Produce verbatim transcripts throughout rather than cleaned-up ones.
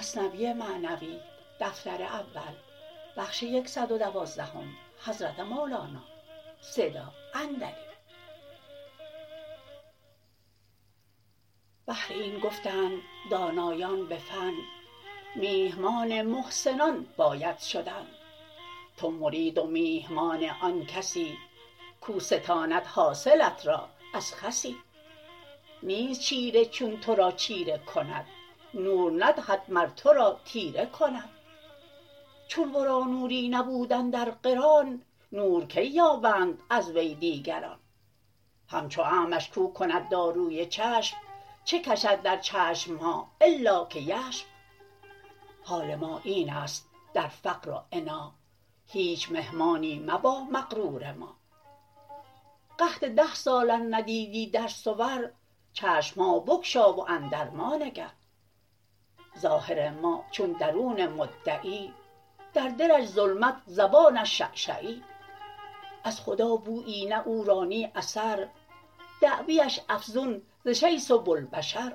مثنوی معنوی دفتر اول بخش یکصد و دوازدهم حضرت مولانا صدا اندری. بهر این گفتند دانایان به فن، میهمان محسنان باید شدن. تو مرید و میهمان آن کسی، کو ستاند حاصلت را از خسی. نیست چیره چون تو را چیره کند، نور ندهد مر تو را تیره کند. چون ورا نوری نبود اندر قران، نور کی یابند از وی دیگران. همچو اعمش کو کند داروی چشم، چه کشد در چشمها الا که یشم. حال ما این است در فقر و عنا، هیچ مهمانی مبا مغرور ما. قحط ده سال ار ندیدی در صور، چشمها بگشا و اندر ما نگر. ظاهر ما چون درون مدعی، در دلش ظلمت زبانش شعشعی. از خدا بویی نه او را نی اثر، دعویش افزون ز شیث و بوالبشر.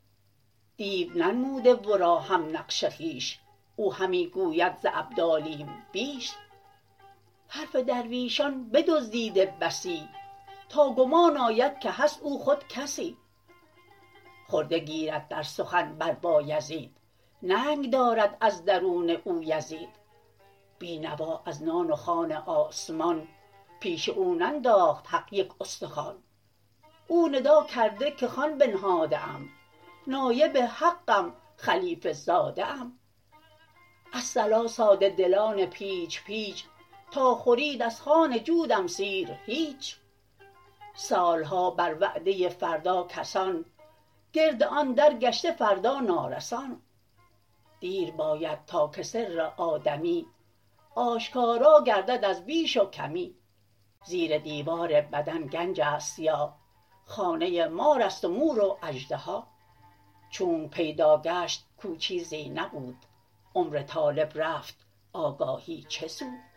دیو ننموده ورا هم نقش خویش، او همی گوید ز ابدالیم بیش. حرف درویشان بدزدیده بسی، تا گمان آید که هست او خود کسی. خرده گیرد در سخن بر بایزید، ننگ دارد از درون او یزید. بی نوا از نان و خوان آسمان، پیش او ننداخت حق یک استخوان. او ندا کرده که خوان بنهاده ام، نایب حقم خلیفه زاده ام. الصلا ساده دلان پیچ پیچ، تا خورید از خوان جودم سیر هیچ. سالها بر وعده فردا کسان، گرد آن در گشته فردا نارسان. دیر باید تا که سر آدمی، آشکارا گردد از بیش و کمی. زیر دیوار بدن گنج است یا، خانه مارست و مور و اژدها. چونک پیدا گشت کو چیزی نبود، عمر طالب رفت آگاهی چه سود.